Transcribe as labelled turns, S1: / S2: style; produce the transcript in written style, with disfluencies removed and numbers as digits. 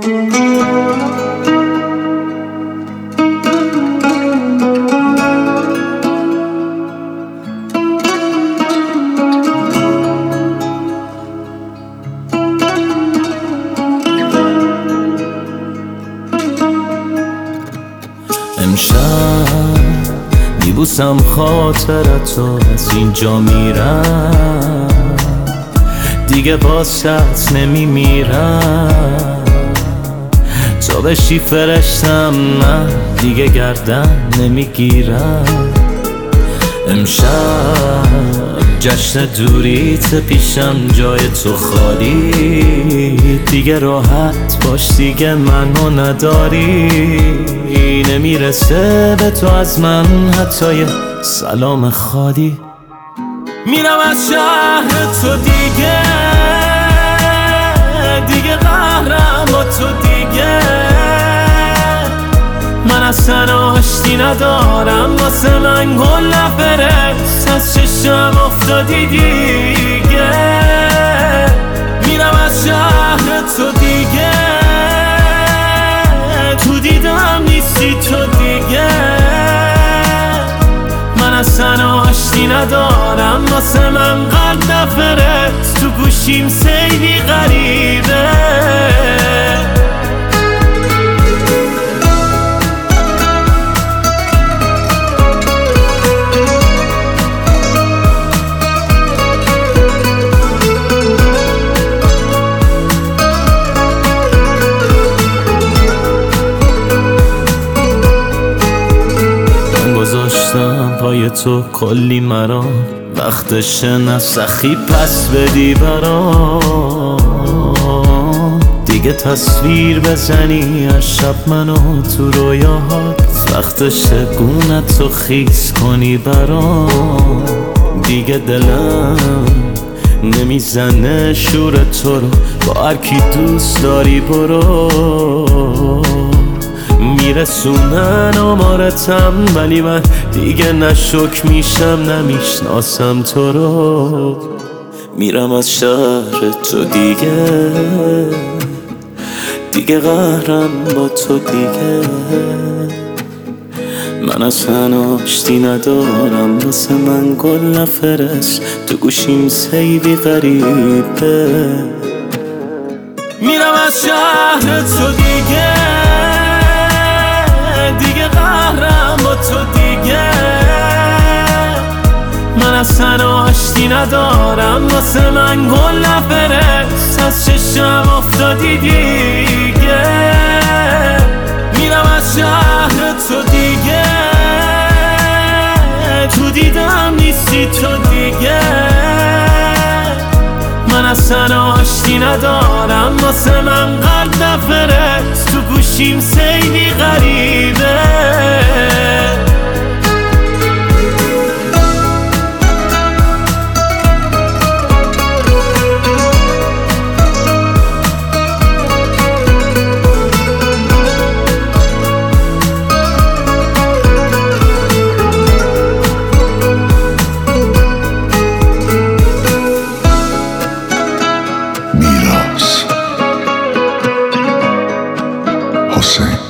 S1: امشب میبوسم خاطرتو، از اینجا میرم دیگه واسط نمیمیرم. تو بشی فرشتم، من دیگه گردن نمیگیرم. امشب جشن دوریت پیشم، جای تو خالی، دیگه راحت باش دیگه منو نداری. نمیرسه به تو از من حتی یه سلام خالی. میرم از شهر تو دیگه قهرم با تو دیگه. من اصلا آشتی ندارم، واسه من گل نفرست، از چشم افتادی دیگه. میرم از شهر تو دیگه، تو دیدم نیستی تو دیگه. من اصلا آشتی ندارم، واسه من قلب نفرست، تو گوشیم سیدی غریبه. گذاشتم پای تو کلی مرام، وقتش نسخی پس بدی برام. دیگه تصویر بزنی هر شب منو تو رویاهات، وقتش گونتو خیس کنی برام. دیگه دلم نمیزنه شور تو رو، با هر کی دوست داری برو. میرسونن آمارتم ولی من دیگه نشک میشم، نمیشناسم تو رو. میرم از شهر تو دیگه قهرم با تو دیگه. من اصلا آشتی ندارم، واسه من گل نفرست، تو گوشیم سیدی غریبه. میرم از شهر تو دیگه قهرم با تو دیگه. من اصلا آشتی ندارم، واسه من گل نفرست، از چشم افتادی دیگه. میرم از شهر تو دیگه، تو دیدم نیستی تو دیگه. من اصلا آشتی ندارم، واسه من قلب نفرست، تو گوشیم سیدی غریبه.
S2: Hussein.